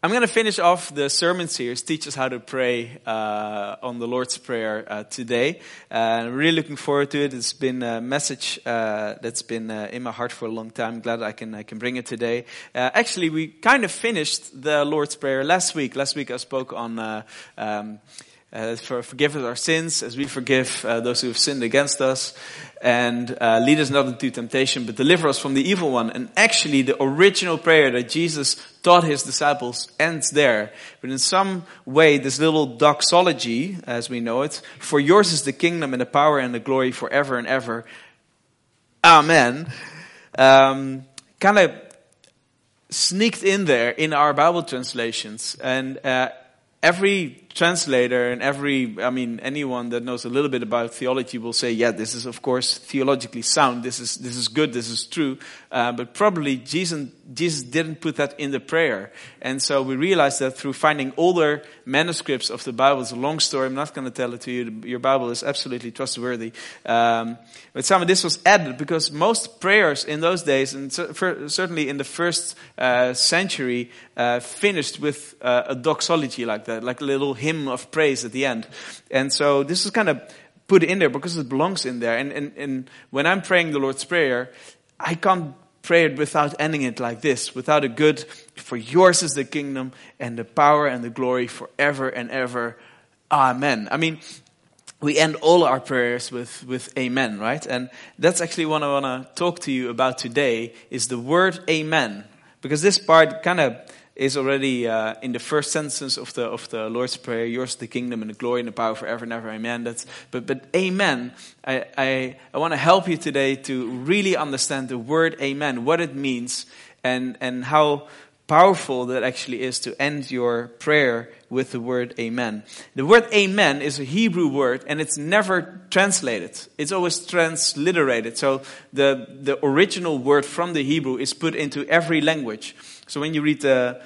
I'm going to finish off the sermon series, Teach Us How to Pray on the Lord's Prayer today. I'm really looking forward to it. It's been a message that's been in my heart for a long time. I'm glad I can bring it today. Actually, we kind of finished the Lord's Prayer last week. Last week I spoke on forgive us our sins as we forgive those who have sinned against us. And lead us not into temptation, but deliver us from the evil one. And actually, the original prayer that Jesus taught his disciples ends there. But in some way, this little doxology, as we know it, for yours is the kingdom and the power and the glory forever and ever. Amen. Kind of sneaked in there in our Bible translations. And every translator and anyone that knows a little bit about theology will say, yeah, this is of course theologically sound. This is good. This is true. But probably Jesus didn't put that in the prayer. And so we realized that through finding older manuscripts of the Bible. It's a long story. I'm not going to tell it to you. Your Bible is absolutely trustworthy. But some of this was added because most prayers in those days, and certainly in the first century, finished with a doxology like that, like a little hymn of praise at the end. And so this is kind of put in there because it belongs in there. And when I'm praying the Lord's Prayer, I can't pray it without ending it like this, without a good, for yours is the kingdom and the power and the glory forever and ever. Amen. I mean, we end all our prayers with amen, right? And that's actually what I want to talk to you about today, is the word amen. Because this part kind of is already in the first sentence of the Lord's Prayer. Yours is the kingdom and the glory and the power forever and ever. Amen. But amen. I want to help you today to really understand the word amen, what it means, and how powerful that actually is to end your prayer with the word amen. The word amen is a Hebrew word, and it's never translated. It's always transliterated. So the original word from the Hebrew is put into every language. So when you read the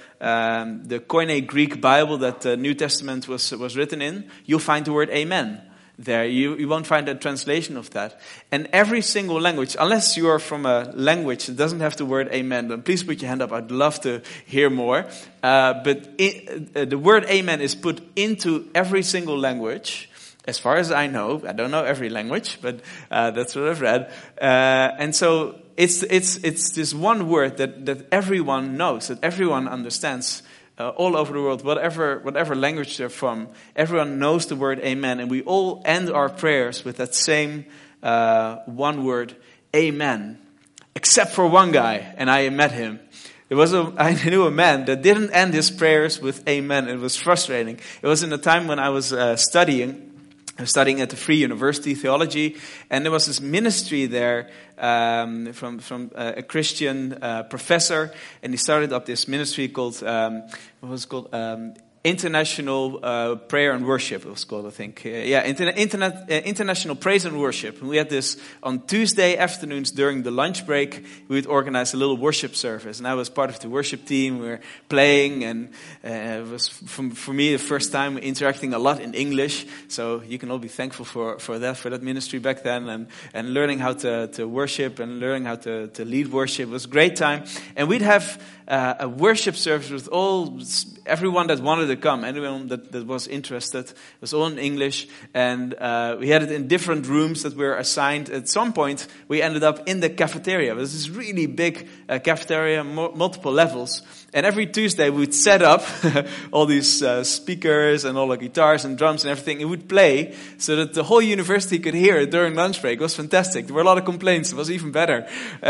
Koine Greek Bible that the New Testament was written in, you'll find the word amen there. You won't find a translation of that. And every single language, unless you are from a language that doesn't have the word amen, then please put your hand up. I'd love to hear more. But the word amen is put into every single language. As far as I know, I don't know every language, but that's what I've read. And so it's this one word that everyone knows, that everyone understands all over the world, whatever language they're from. Everyone knows the word amen, and we all end our prayers with that same one word, amen. Except for one guy, and I met him. I knew a man that didn't end his prayers with amen. It was frustrating. It was in the time when I was studying. I was studying at the Free University Theology, and there was this ministry there from a Christian professor, and he started up this ministry called International Prayer and Worship, it was called, I think. International Praise and Worship. And we had this on Tuesday afternoons during the lunch break. We would organize a little worship service. And I was part of the worship team. We were playing, and it was, for me, the first time interacting a lot in English. So you can all be thankful for that ministry back then. And learning how to worship and learning how to lead worship. It was a great time. And we'd have a worship service with everyone that wanted to come, anyone that was interested. It was all in English, and we had it in different rooms that were assigned. At some point, we ended up in the cafeteria. It was this really big cafeteria, multiple levels. And every Tuesday, we'd set up all these speakers and all the guitars and drums and everything. It would play so that the whole university could hear it during lunch break. It was fantastic. There were a lot of complaints. It was even better.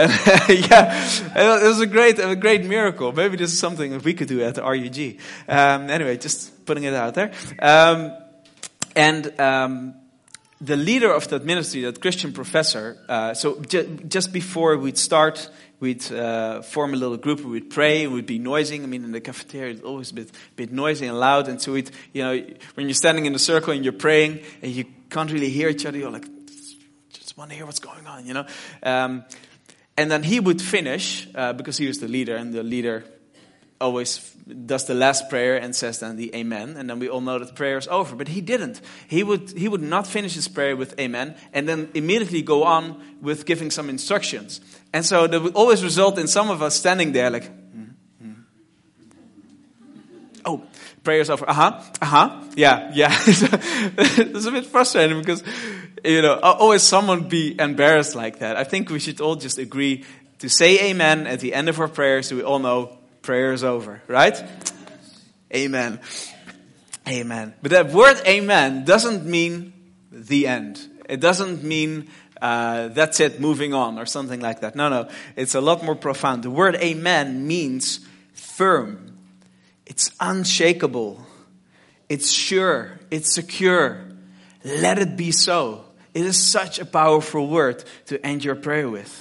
It was a great miracle. Maybe this is something that we could do at the RUG. Anyway, just putting it out there. The leader of that ministry, that Christian professor, so just before we'd start, we'd form a little group, we'd pray, we'd be noising. I mean, in the cafeteria, it's always a bit noisy and loud. And so when you're standing in a circle and you're praying and you can't really hear each other, you're like, just want to hear what's going on, And then he would finish, because he was the leader, and the leader always does the last prayer and says then the amen, and then we all know that prayer is over. But he didn't. He would not finish his prayer with amen and then immediately go on with giving some instructions. And so that would always result in some of us standing there like, Oh, prayer's over. Yeah. It's a bit frustrating because, always someone be embarrassed like that. I think we should all just agree to say amen at the end of our prayers so we all know prayer is over, right? Amen. Amen. But that word amen doesn't mean the end. It doesn't mean that's it, moving on or something like that. No. It's a lot more profound. The word amen means firm. It's unshakable. It's sure. It's secure. Let it be so. It is such a powerful word to end your prayer with.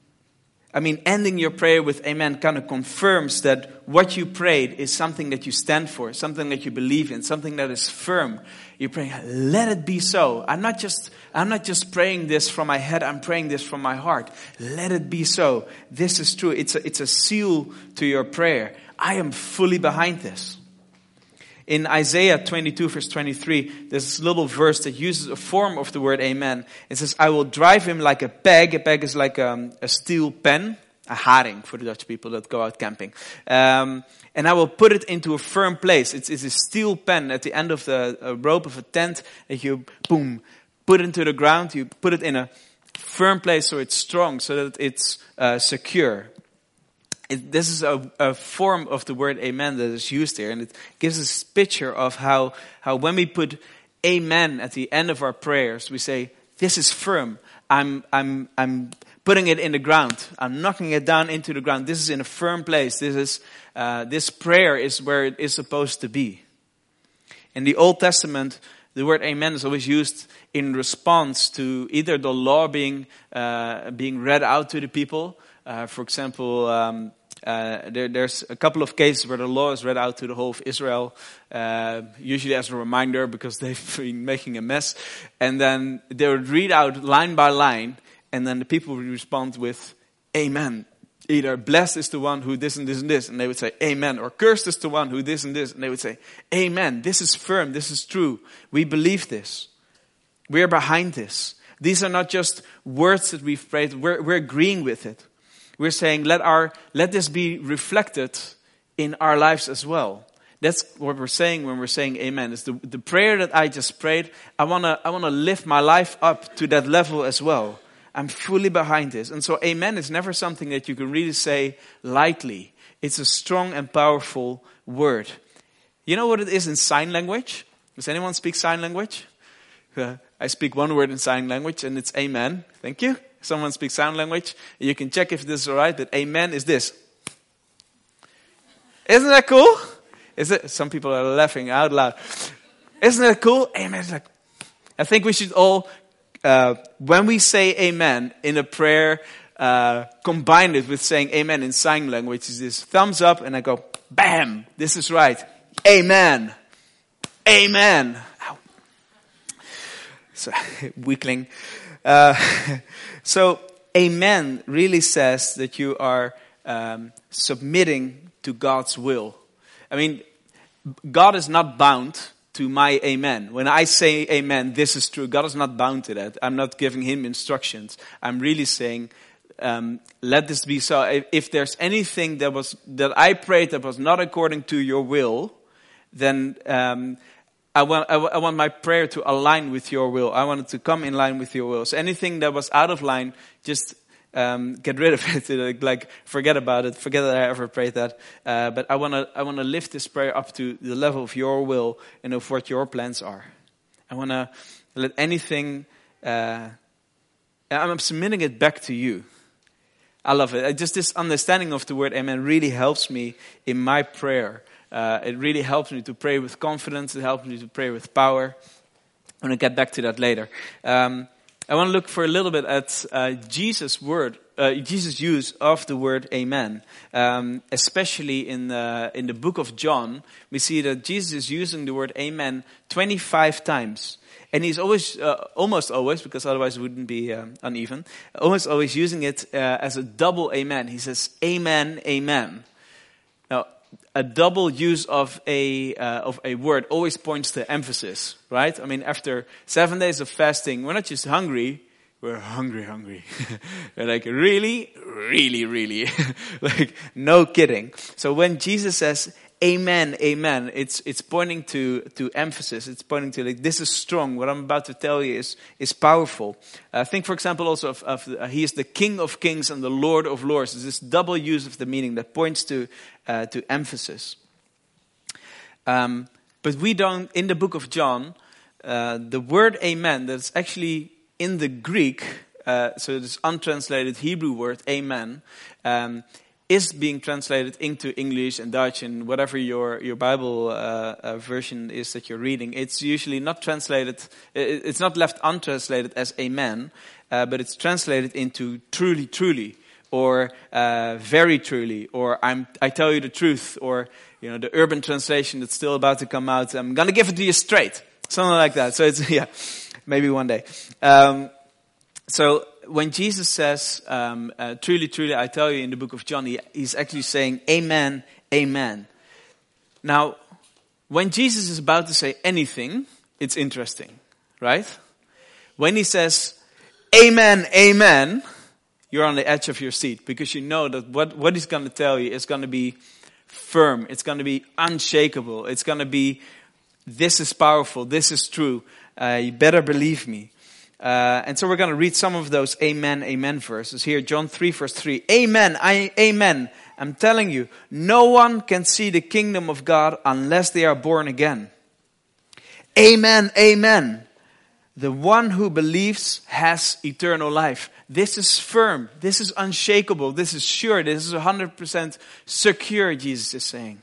I mean, ending your prayer with amen kind of confirms that what you prayed is something that you stand for, something that you believe in, something that is firm. You're praying, let it be so. I'm not just praying this from my head, I'm praying this from my heart. Let it be so. This is true. It's a seal to your prayer. I am fully behind this. In Isaiah 22 verse 23, there's this little verse that uses a form of the word amen. It says, I will drive him like a peg. A peg is like a steel pen. A haring for the Dutch people that go out camping. And I will put it into a firm place. It's a steel pen at the end of the rope of a tent that you, boom, put into the ground. You put it in a firm place so it's strong, so that it's secure. This is a form of the word amen that is used here. And it gives us a picture of how when we put amen at the end of our prayers, we say, this is firm. I'm putting it in the ground. I'm knocking it down into the ground. This is in a firm place. This prayer is where it is supposed to be. In the Old Testament, the word amen is always used in response to either the law being read out to the people. For example, there's a couple of cases where the law is read out to the whole of Israel, usually as a reminder because they've been making a mess. And then they would read out line by line, and then the people would respond with, amen. Either blessed is the one who this and this and this, and they would say, amen. Or cursed is the one who this and this, and they would say, amen. This is firm, this is true. We believe this. We're behind this. These are not just words that we've prayed, we're agreeing with it. We're saying, let this be reflected in our lives as well. That's what we're saying when we're saying amen. It's the prayer that I just prayed. I wanna lift my life up to that level as well. I'm fully behind this. And so amen is never something that you can really say lightly. It's a strong and powerful word. You know what it is in sign language? Does anyone speak sign language? I speak one word in sign language and it's amen. Thank you. Someone speaks sign language. You can check if this is alright, but amen is this. Isn't that cool? Is it? Some people are laughing out loud. Isn't that cool? Amen is like, I think we should all, when we say amen in a prayer, combine it with saying amen in sign language. Is this thumbs up and I go, bam, this is right. Amen. Amen. Ow. So, weakling. So, amen really says that you are submitting to God's will. I mean, God is not bound to my amen. When I say amen, this is true. God is not bound to that. I'm not giving him instructions. I'm really saying, let this be so. If there's anything that I prayed that was not according to your will, then I want my prayer to align with your will. I want it to come in line with your will. So anything that was out of line, just get rid of it. Like forget about it. Forget that I ever prayed that. But I want to lift this prayer up to the level of your will and of what your plans are. I want to let anything. I'm submitting it back to you. I love it. Just this understanding of the word amen really helps me in my prayer. It really helps me to pray with confidence. It helps me to pray with power. I'm going to get back to that later. I want to look for a little bit at Jesus' use of the word amen. Especially in the book of John, we see that Jesus is using the word amen 25 times. And he's always, almost always, because otherwise it wouldn't be uneven, almost always using it as a double amen. He says, amen, amen. Now, a double use of a word always points to emphasis, right? I mean, after 7 days of fasting, we're not just hungry, we're hungry. We're like, really? Really? Like, no kidding. So when Jesus says, amen, amen, it's pointing to emphasis. It's pointing to like, this is strong. What I'm about to tell you is powerful. Think, for example, also of he is the King of Kings and the Lord of Lords. It's this double use of the meaning that points to emphasis. But we don't, in the book of John, the word amen, that's actually in the Greek, so this untranslated Hebrew word, amen, is being translated into English and Dutch and whatever your Bible version is that you're reading. It's usually not translated, it's not left untranslated as amen, but it's translated into truly, truly, or very truly, or I tell you the truth, or the urban translation that's still about to come out, I'm going to give it to you straight. Something like that. So it's, maybe one day. So when Jesus says, truly, truly, I tell you in the book of John, he's actually saying, amen, amen. Now, when Jesus is about to say anything, it's interesting, right? When he says, amen, amen, you're on the edge of your seat because you know that what he's going to tell you is going to be firm. It's going to be unshakable. It's going to be, this is powerful. This is true. You better believe me. And so we're going to read some of those amen, amen verses here. John 3 verse 3. Amen, amen. I'm telling you, no one can see the kingdom of God unless they are born again. Amen, amen. The one who believes has eternal life. This is firm. This is unshakable. This is sure. This is 100% secure, Jesus is saying.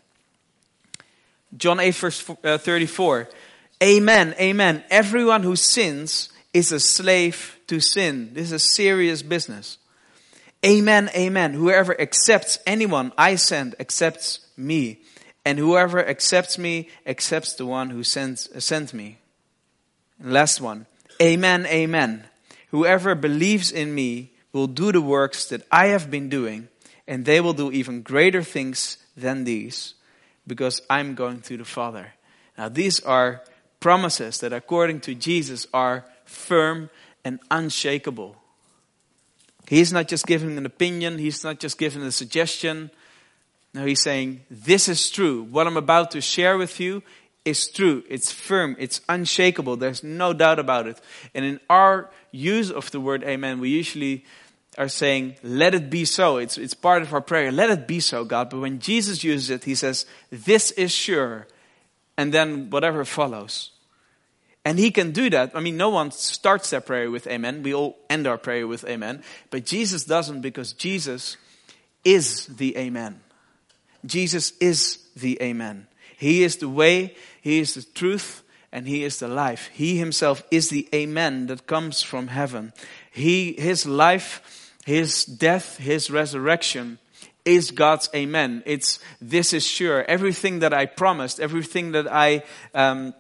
John 8 verse 34. Amen, amen. Everyone who sins is a slave to sin. This is a serious business. Amen, amen. Whoever accepts anyone I send accepts me. And whoever accepts me accepts the one who sent me. And last one. Amen, amen. Whoever believes in me will do the works that I have been doing, and they will do even greater things than these, because I'm going to the Father. Now these are promises that according to Jesus are firm and unshakable. He's not just giving an opinion. He's not just giving a suggestion. No, he's saying, this is true. What I'm about to share with you is true. It's firm. It's unshakable. There's no doubt about it. And in our use of the word amen, we usually are saying, let it be so. It's part of our prayer. Let it be so, God. But when Jesus uses it, he says, this is sure. And then whatever follows. And he can do that. I mean, no one starts their prayer with amen. We all end our prayer with amen. But Jesus doesn't, because Jesus is the amen. Jesus is the amen. He is the way, he is the truth, and he is the life. He himself is the amen that comes from heaven. His life, his death, his resurrection is God's amen. This is sure. Everything that I promised, everything that I'm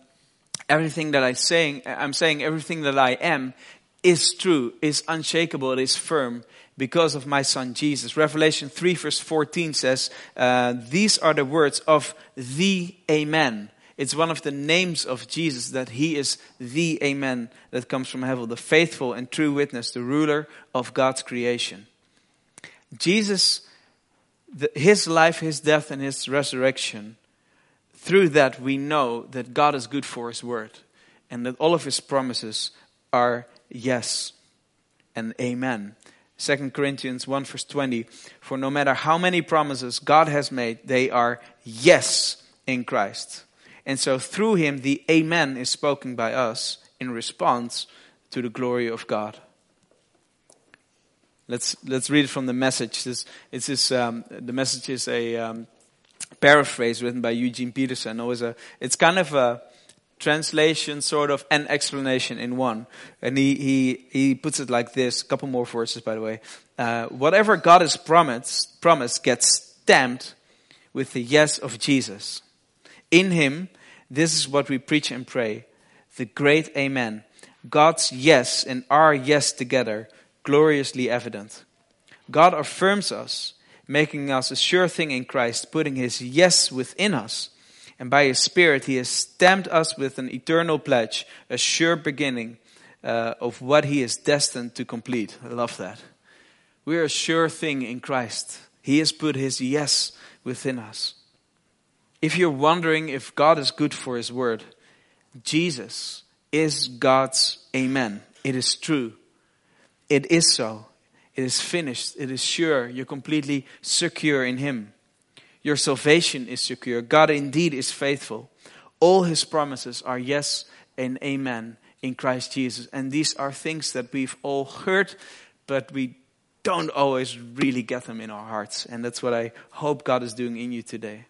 saying, everything that I am is true, is unshakable, it is firm because of my son Jesus. Revelation 3 verse 14 says, these are the words of the Amen. It's one of the names of Jesus, that he is the Amen that comes from heaven, the faithful and true witness, the ruler of God's creation. Jesus, his life, his death, and his resurrection, through that we know that God is good for his word, and that all of his promises are yes and amen. 2 Corinthians 1 verse 20, for no matter how many promises God has made, they are yes in Christ. And so through him, the amen is spoken by us in response to the glory of God. Let's read it from the Message. The Message is a paraphrase written by Eugene Peterson. It's kind of a translation, sort of, and explanation in one. And he puts it like this. A couple more verses, by the way. Whatever God has promised gets stamped with the yes of Jesus. In him, this is what we preach and pray. The great amen. God's yes and our yes together, gloriously evident. God affirms us, making us a sure thing in Christ, putting his yes within us. And by his Spirit, he has stamped us with an eternal pledge, a sure beginning of what he is destined to complete. I love that. We are a sure thing in Christ. He has put his yes within us. If you're wondering if God is good for his word, Jesus is God's amen. It is true. It is so. It is finished. It is sure. You're completely secure in him. Your salvation is secure. God indeed is faithful. All his promises are yes and amen in Christ Jesus. And these are things that we've all heard, but we don't always really get them in our hearts. And that's what I hope God is doing in you today.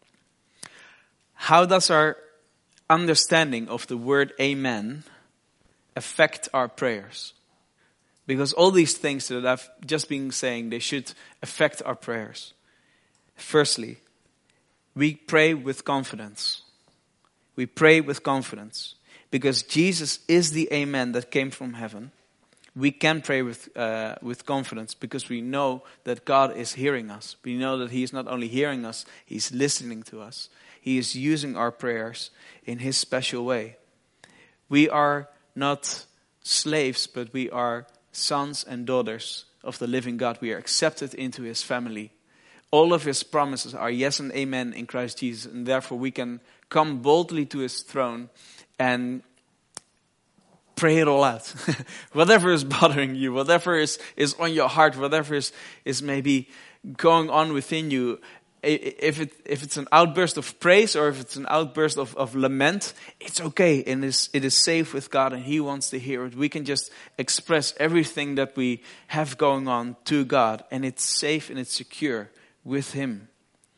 How does our understanding of the word amen affect our prayers? Because all these things that I've just been saying, they should affect our prayers. Firstly, we pray with confidence. We pray with confidence. Because Jesus is the amen that came from heaven. We can pray with confidence because we know that God is hearing us. We know that he is not only hearing us, he's listening to us. He is using our prayers in his special way. We are not slaves, but we are sons and daughters of the living God. We are accepted into his family. All of his promises are yes and amen in Christ Jesus. And therefore we can come boldly to his throne and pray it all out. Whatever is bothering you, whatever is on your heart, whatever is maybe going on within you, if it's an outburst of praise or if it's an outburst of lament, it's okay. And it is safe with God and he wants to hear it. We can just express everything that we have going on to God, and it's safe and it's secure with him.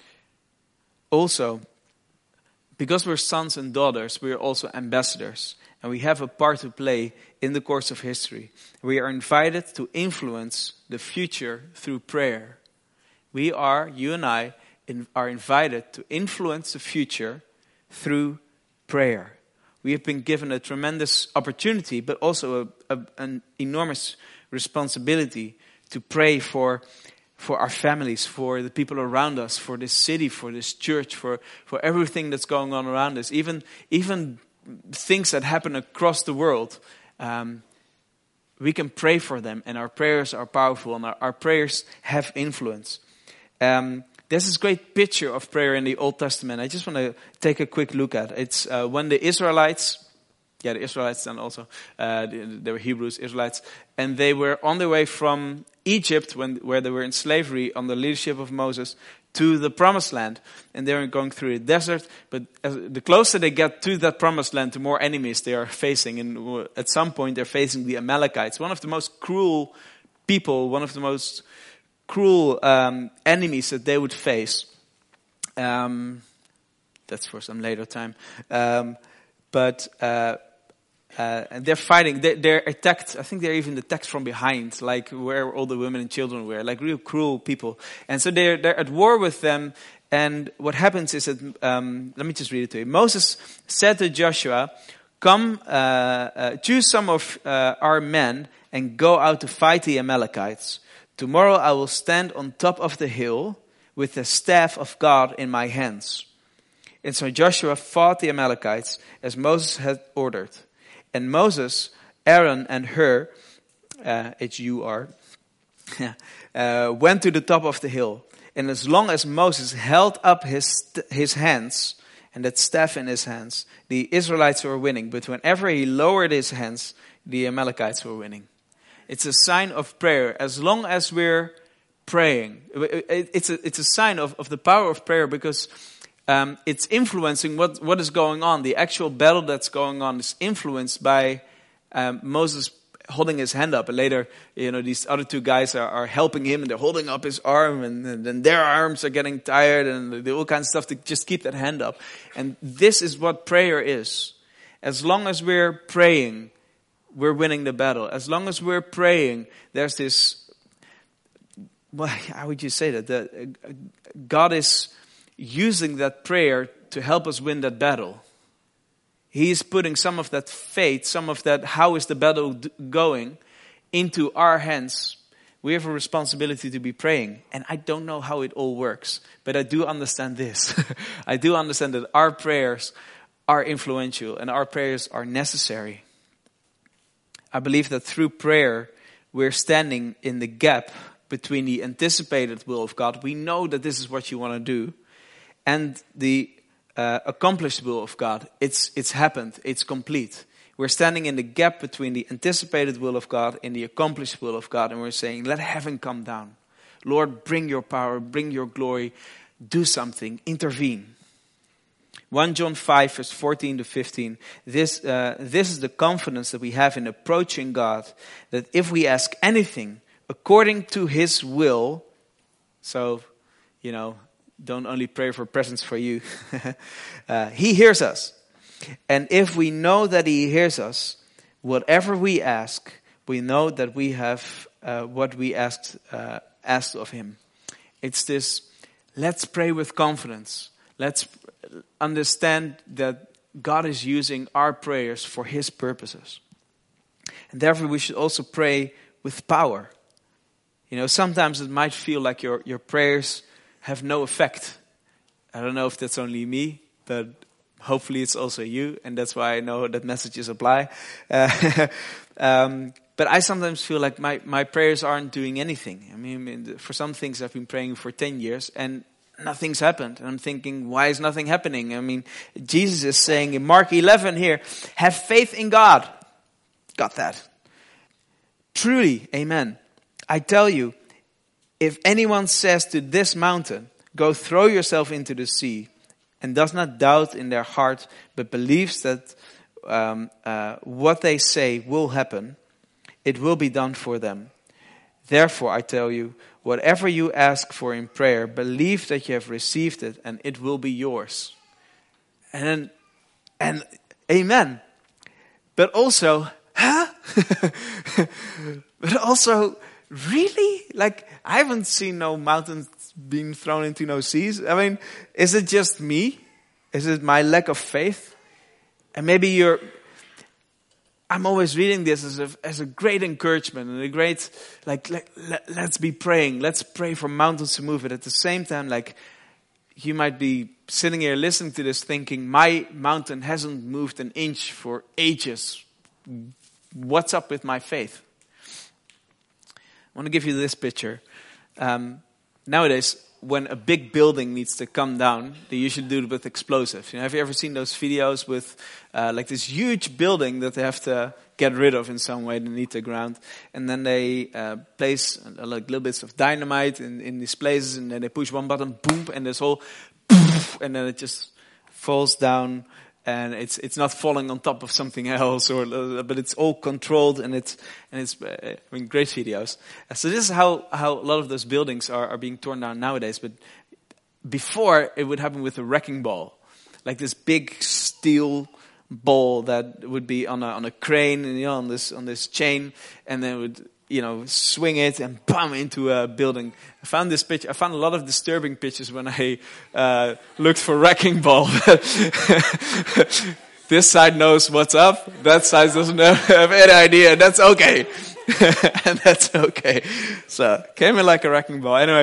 Also, because we're sons and daughters, we are also ambassadors. And we have a part to play in the course of history. We are invited to influence the future through prayer. You and I, are invited to influence the future through prayer. We have been given a tremendous opportunity, but also an enormous responsibility to pray for our families, for the people around us, for this city, for this church, for everything that's going on around us, even things that happen across the world. We can pray for them, and our prayers are powerful, and our prayers have influence. There's this great picture of prayer in the Old Testament. I just want to take a quick look at it. It's when the Israelites, the Israelites then also, they were Hebrews, Israelites, and they were on their way from Egypt, where they were in slavery under the leadership of Moses, to the promised land. And they were going through the desert, but the closer they get to that promised land, the more enemies they are facing. And at some point they're facing the Amalekites, one of the most cruel people, one of the most cruel enemies that they would face. That's for some later time. But and they're fighting. They're attacked. I think they're even attacked from behind, like where all the women and children were, like real cruel people. And so they're at war with them. And what happens is that, let me just read it to you. Moses said to Joshua, "Come, choose some of our men and go out to fight the Amalekites. Tomorrow I will stand on top of the hill with the staff of God in my hands." And so Joshua fought the Amalekites as Moses had ordered. And Moses, Aaron and Hur, H-U-R, went to the top of the hill. And as long as Moses held up his hands, and that staff in his hands, the Israelites were winning. But whenever he lowered his hands, the Amalekites were winning. It's a sign of prayer. As long as we're praying, it's a sign of the power of prayer, because it's influencing what is going on. The actual battle that's going on is influenced by Moses holding his hand up. And later, these other two guys are helping him, and they're holding up his arm, and then their arms are getting tired, and all kinds of stuff to just keep that hand up. And this is what prayer is. As long as we're praying, we're winning the battle. As long as we're praying, there's this, well, how would you say that? God is using that prayer to help us win that battle. He's putting some of that faith, some of that, how is the battle going, into our hands. We have a responsibility to be praying. And I don't know how it all works, but I do understand this. I do understand that our prayers are influential and our prayers are necessary. I believe that through prayer, we're standing in the gap between the anticipated will of God. We know that this is what you want to do, and the accomplished will of God. It's happened. It's complete. We're standing in the gap between the anticipated will of God and the accomplished will of God. And we're saying, let heaven come down. Lord, bring your power, bring your glory. Do something. Intervene. 1 John 5 verse 14 to 15. This is the confidence that we have in approaching God. That if we ask anything according to His will. So, don't only pray for presents for you. He hears us. And if we know that He hears us, whatever we ask, we know that we have what we asked of Him. It's this, let's pray with confidence. Let's understand that God is using our prayers for His purposes. And therefore we should also pray with power. Sometimes it might feel like your prayers have no effect. I don't know if that's only me, but hopefully it's also you, and that's why I know that messages apply. But I sometimes feel like my prayers aren't doing anything. I mean, for some things I've been praying for 10 years, and nothing's happened. And I'm thinking, why is nothing happening? I mean, Jesus is saying in Mark 11 here, have faith in God. Got that. Truly, amen. I tell you, if anyone says to this mountain, go throw yourself into the sea, and does not doubt in their heart, but believes that what they say will happen, it will be done for them. Therefore, I tell you, whatever you ask for in prayer, believe that you have received it, and it will be yours. And amen. But also, but also, really? Like, I haven't seen no mountains being thrown into no seas. I mean, is it just me? Is it my lack of faith? And maybe I'm always reading this as a great encouragement and a great, let's be praying. Let's pray for mountains to move. But at the same time, you might be sitting here listening to this thinking, my mountain hasn't moved an inch for ages. What's up with my faith? I want to give you this picture. Nowadays, when a big building needs to come down, they usually do it with explosives. Have you ever seen those videos with this huge building that they have to get rid of in some way beneath the ground? And then they place little bits of dynamite in these places, and then they push one button, boom, and this whole poof, and then it just falls down. And it's not falling on top of something else, but it's all controlled, and it's great videos. So this is how a lot of those buildings are being torn down nowadays. But before, it would happen with a wrecking ball, like this big steel ball that would be on a crane, and on this chain, and then would swing it and bam into a building. I found this picture. I found a lot of disturbing pictures when I looked for wrecking ball. This side knows what's up. That side doesn't have any idea. That's okay. And that's okay. So, came in like a wrecking ball. Anyway.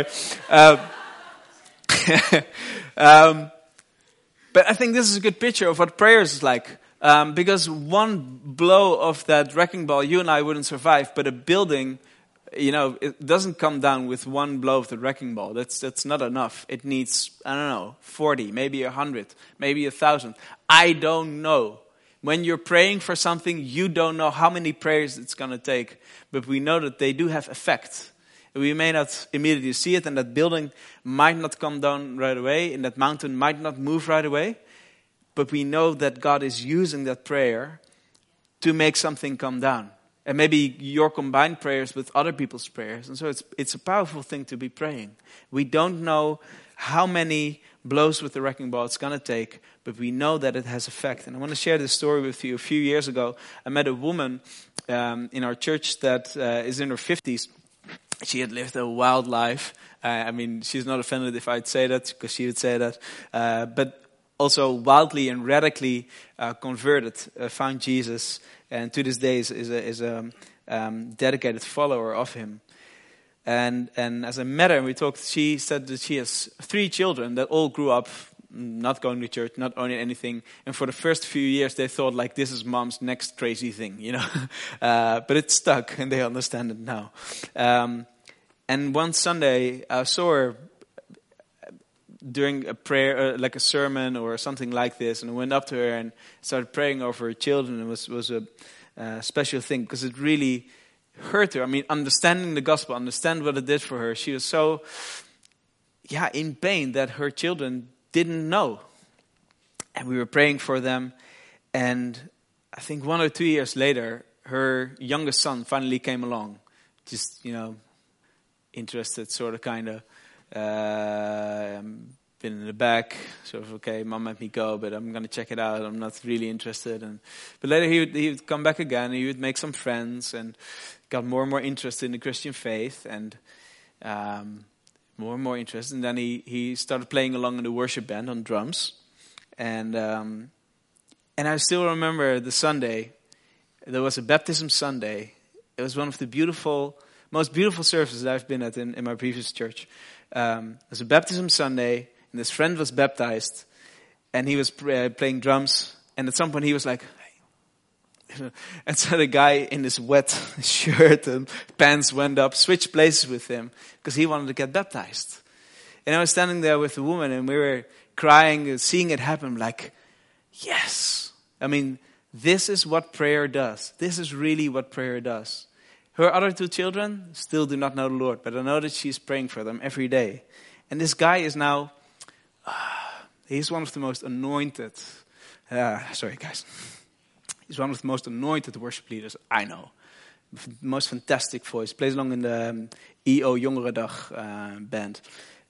But I think this is a good picture of what prayer is like. Because one blow of that wrecking ball, you and I wouldn't survive. But a building, it doesn't come down with one blow of the wrecking ball. That's not enough. It needs, 40, maybe 100, maybe 1,000. I don't know. When you're praying for something, you don't know how many prayers it's going to take. But we know that they do have effect. We may not immediately see it, and that building might not come down right away, and that mountain might not move right away. But we know that God is using that prayer to make something come down. And maybe your combined prayers with other people's prayers. And so it's a powerful thing to be praying. We don't know how many blows with the wrecking ball it's going to take, but we know that it has effect. And I want to share this story with you. A few years ago, I met a woman in our church that is in her 50s. She had lived a wild life. She's not offended if I'd say that, because she would say that. But also wildly and radically converted, found Jesus, and to this day is a dedicated follower of him. And as I met her and we talked, she said that she has 3 children that all grew up not going to church, not owning anything. And for the first few years, they thought this is mom's next crazy thing, But it stuck, and they understand it now. And one Sunday, I saw her during a prayer, like a sermon or something like this, and I went up to her and started praying over her children. It was a special thing because it really hurt her. I mean, understanding the gospel, understand what it did for her. She was so, in pain that her children didn't know. And we were praying for them. And I think 1 or 2 years later, her youngest son finally came along. Just, interested, sort of, kind of. Been in the back, sort of, okay, mom let me go, but I'm going to check it out. I'm not really interested. But later he would come back again. He would make some friends and got more and more interested in the Christian faith, and more and more interested. And then he started playing along in the worship band on drums. And I still remember the Sunday. There was a baptism Sunday. It was one of the most beautiful services I've been at in my previous church. It was a baptism Sunday, and this friend was baptized, and he was playing drums, and at some point he was like, hey. And so the guy in his wet shirt and pants went up, switched places with him, because he wanted to get baptized. And I was standing there with the woman, and we were crying, seeing it happen, like, yes. I mean, this is what prayer does. This is really what prayer does. Her other 2 children still do not know the Lord, but I know that she's praying for them every day. And this guy is now, he's one of the most anointed, he's one of the most anointed worship leaders I know. Most fantastic voice. Plays along in the EO Jongerendag band.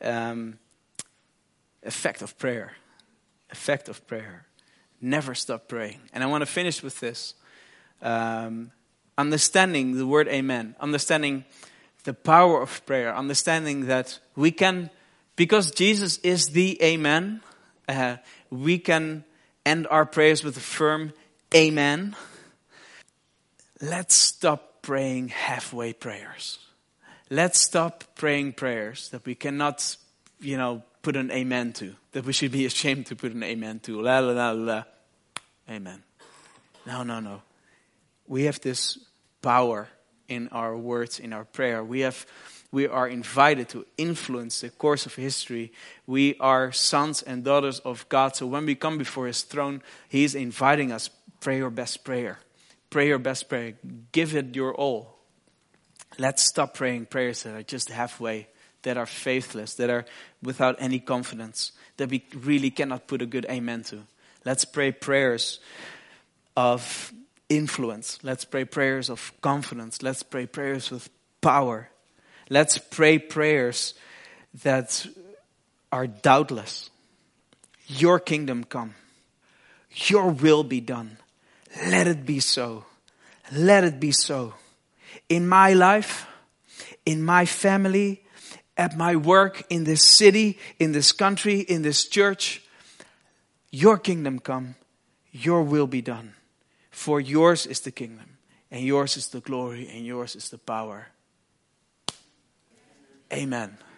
Effect of prayer. Effect of prayer. Never stop praying. And I want to finish with this. Understanding the word amen. Understanding the power of prayer. Understanding that we can, because Jesus is the amen, we can end our prayers with a firm amen. Let's stop praying halfway prayers. Let's stop praying prayers that we cannot, put an amen to. That we should be ashamed to put an amen to. La la la la. Amen. No. We have this power in our words, in our prayer. We are invited to influence the course of history. We are sons and daughters of God. So when we come before His throne, He is inviting us. Pray your best prayer. Pray your best prayer. Give it your all. Let's stop praying prayers that are just halfway, that are faithless, that are without any confidence, that we really cannot put a good amen to. Let's pray prayers of influence. Let's pray prayers of confidence. Let's pray prayers with power. Let's pray prayers that are doubtless. Your kingdom come. Your will be done. Let it be so. Let it be so. In my life, in my family, at my work, in this city, in this country, in this church. Your kingdom come. Your will be done. For yours is the kingdom, and yours is the glory, and yours is the power. Amen.